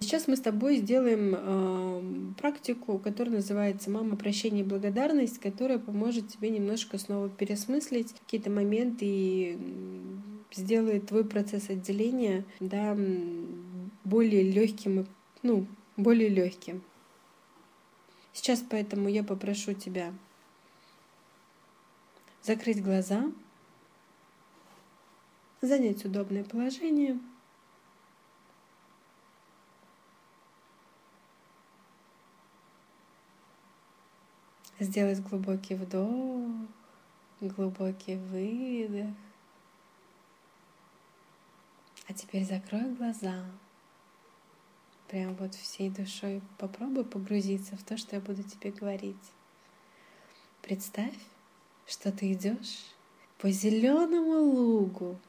Сейчас мы с тобой сделаем практику, которая называется «Мама, прощение и благодарность», которая поможет тебе немножко снова переосмыслить какие-то моменты и сделает твой процесс отделения, да, более легким, более легким. Сейчас поэтому я попрошу тебя закрыть глаза, занять удобное положение. Сделать глубокий вдох, глубокий выдох. А теперь закрой глаза. Прям вот всей душой попробуй погрузиться в то, что я буду тебе говорить. Представь, что ты идешь по зеленому лугу.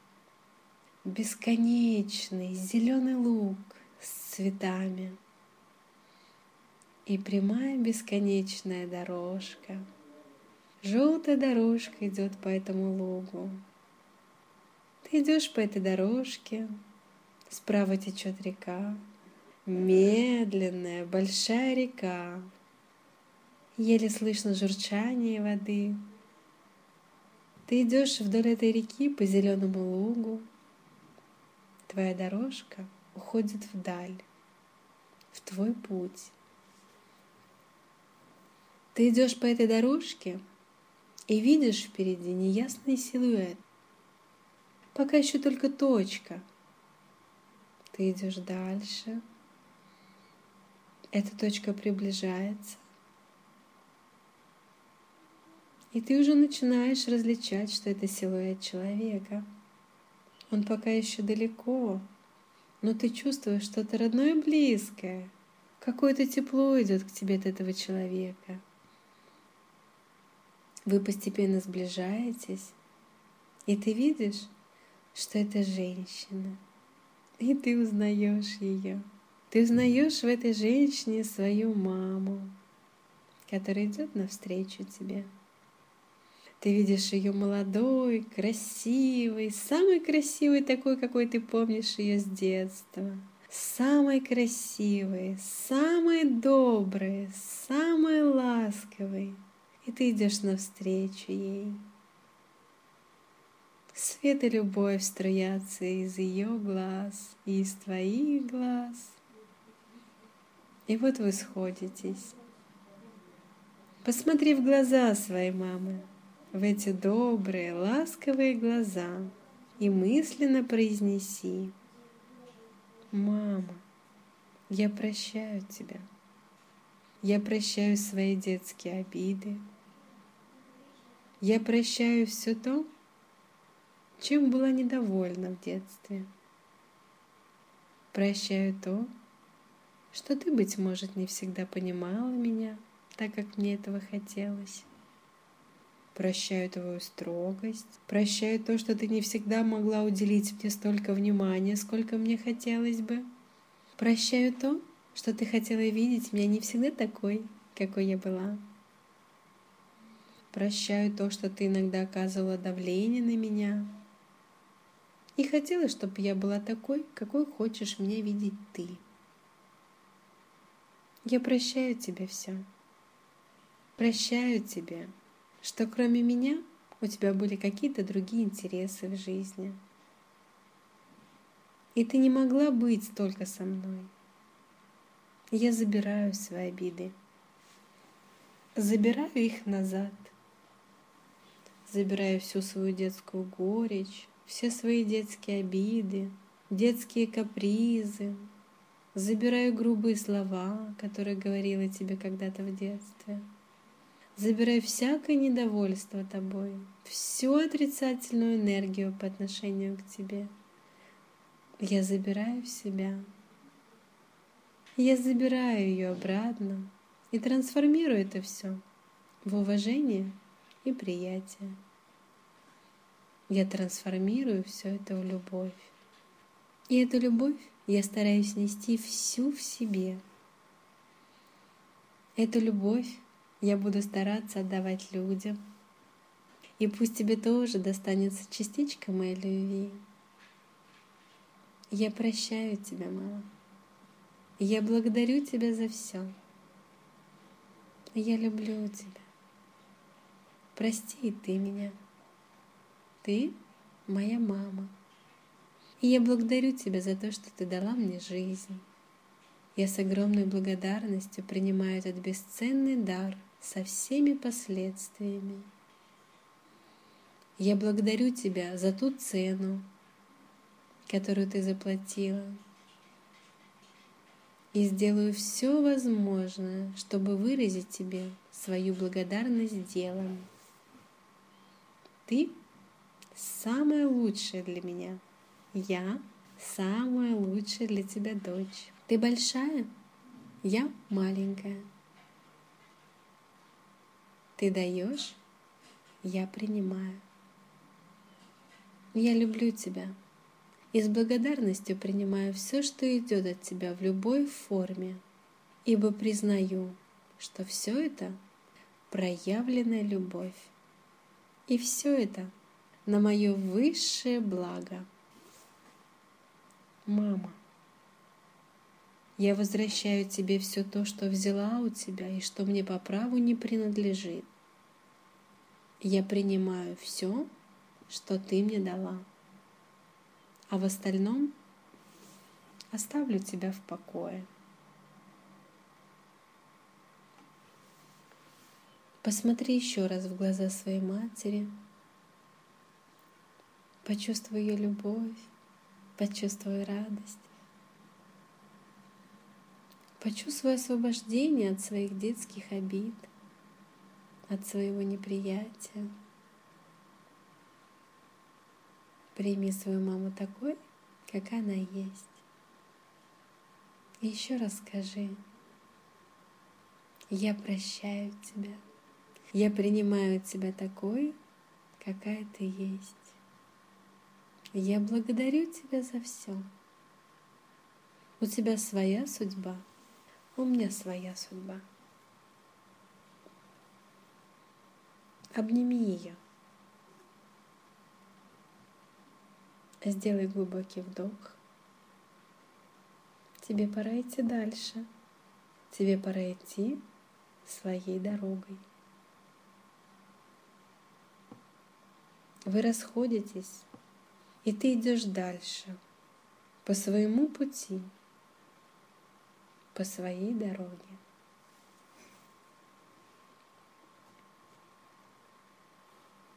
Бесконечный зеленый луг с цветами. И прямая бесконечная дорожка. Желтая дорожка идет по этому лугу. Ты идешь по этой дорожке, справа течет река, медленная, большая река. Еле слышно журчание воды. Ты идешь вдоль этой реки по зеленому лугу. Твоя дорожка уходит вдаль, в твой путь. Ты идешь по этой дорожке и видишь впереди неясный силуэт. Пока еще только точка. Ты идешь дальше. Эта точка приближается. И ты уже начинаешь различать, что это силуэт человека. Он пока еще далеко, но ты чувствуешь что-то родное и близкое. Какое-то тепло идет к тебе от этого человека. Вы постепенно сближаетесь, и ты видишь, что это женщина. И ты узнаешь ее. Ты узнаешь в этой женщине свою маму, которая идет навстречу тебе. Ты видишь ее молодой, красивой, самой красивой такой, какой ты помнишь ее с детства. Самой красивой, самой доброй, самой ласковой. И ты идешь навстречу ей. Свет и любовь струятся из ее глаз и из твоих глаз. И вот вы сходитесь. Посмотри в глаза своей мамы, в эти добрые, ласковые глаза, и мысленно произнеси: «Мама, я прощаю тебя. Я прощаю свои детские обиды. Я прощаю все то, чем была недовольна в детстве. Прощаю то, что ты, быть может, не всегда понимала меня, так как мне этого хотелось. Прощаю твою строгость, прощаю то, что ты не всегда могла уделить мне столько внимания, сколько мне хотелось бы. Прощаю то, что ты хотела видеть меня не всегда такой, какой я была. Прощаю то, что ты иногда оказывала давление на меня. И хотела, чтобы я была такой, какой хочешь меня видеть ты. Я прощаю тебе все. Прощаю тебе, что кроме меня у тебя были какие-то другие интересы в жизни. И ты не могла быть только со мной. Я забираю свои обиды. Забираю их назад. Забираю всю свою детскую горечь, все свои детские обиды, детские капризы. Забираю грубые слова, которые говорила тебе когда-то в детстве. Забираю всякое недовольство тобой, всю отрицательную энергию по отношению к тебе. Я забираю в себя. Я забираю ее обратно и трансформирую это все в уважение и приятие. Я трансформирую все это в любовь. И эту любовь я стараюсь нести всю в себе. Эту любовь я буду стараться отдавать людям. И пусть тебе тоже достанется частичка моей любви. Я прощаю тебя, мама. Я благодарю тебя за все. Я люблю тебя. Прости и ты меня. Ты моя мама. И я благодарю тебя за то, что ты дала мне жизнь. Я с огромной благодарностью принимаю этот бесценный дар со всеми последствиями. Я благодарю тебя за ту цену, которую ты заплатила, и сделаю все возможное, чтобы выразить тебе свою благодарность делом. Ты самое лучшее для меня. Я самая лучшая для тебя дочь. Ты большая, я маленькая. Ты даешь, я принимаю. Я люблю тебя и с благодарностью принимаю все, что идет от тебя в любой форме, ибо признаю, что все это проявленная любовь. И все это на мое высшее благо. Мама, я возвращаю тебе все то, что взяла у тебя и что мне по праву не принадлежит. Я принимаю все, что ты мне дала, а в остальном оставлю тебя в покое. Посмотри еще раз в глаза своей матери, почувствуй ее любовь, почувствуй радость, почувствуй освобождение от своих детских обид, от своего неприятия. Прими свою маму такой, как она есть. И еще раз скажи: я прощаю тебя. Я принимаю тебя такой, какая ты есть. Я благодарю тебя за все. У тебя своя судьба, у меня своя судьба. Обними ее. Сделай глубокий вдох. Тебе пора идти дальше. Тебе пора идти своей дорогой. Вы расходитесь, и ты идешь дальше, по своему пути, по своей дороге.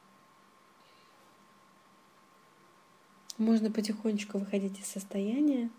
Можно потихонечку выходить из состояния,